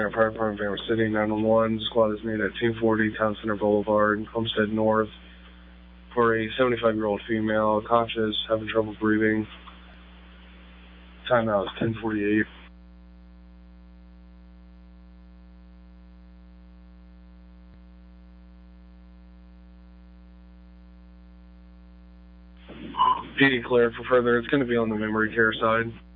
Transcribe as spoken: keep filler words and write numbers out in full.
Fire Department, Van City, nine one one. Squad is needed at two forty Town Center Boulevard, Homestead North, for a seventy-five-year-old female, conscious, having trouble breathing. Time now is ten forty-eight. P D cleared for further. It's going to be on the memory care side.